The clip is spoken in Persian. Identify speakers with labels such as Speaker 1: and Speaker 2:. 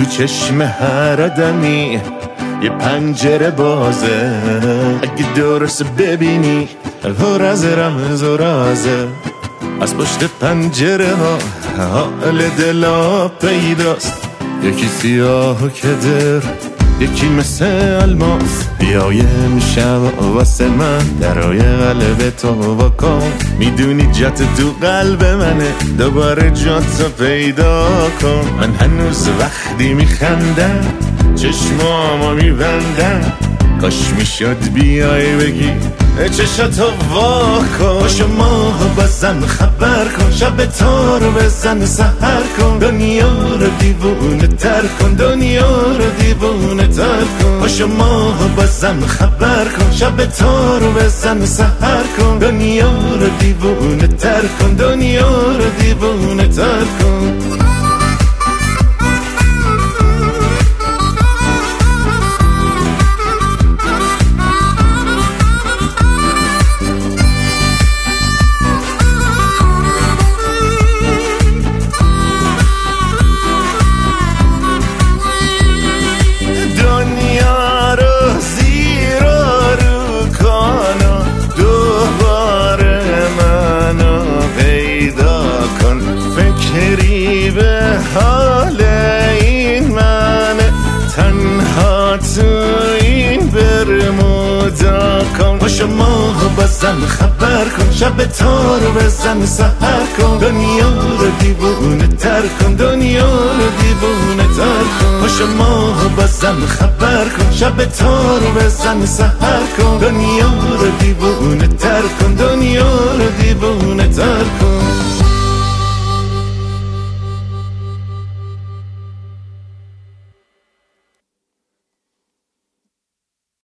Speaker 1: تو چشم هر آدمی یه پنجره بازه، اگه درست ببینی پر از رمز و رازه. از پشت پنجره ها حال دلا پیداست، یکی سیاه و کدر، یکی مثل الماس. بیایم شب واسه من درای قلب تو واکن، میدونی جات تو قلب منه، دوباره جاتو پیدا کن. من هنوز وقتی میخندم چشمامو میبندم، کاش میشد بیای بگی چشاتو واکن. پاشو ماهو بازم خبر کن، شب تو رو بزن سحر کن، دنیا رو دیوونه تر کن، دنیا رو دیوونه تر کن. پاشو ماهو بازم خبر کن، شب تو رو بزن سحر کن، دنیا رو دیوونه تر کن، دنیا رو دیوونه تر کن. به حال این من تنها تو این برمودا کن. پاشو ماهو بازم خبر کن، شب تو رو بزن سحر کن، دنیا رو دیوونه تر کن، دنیا رو دیوونه تر کن. پاشو ماهو بازم خبر کن، شب تو رو بزن سحر کن، دنیا رو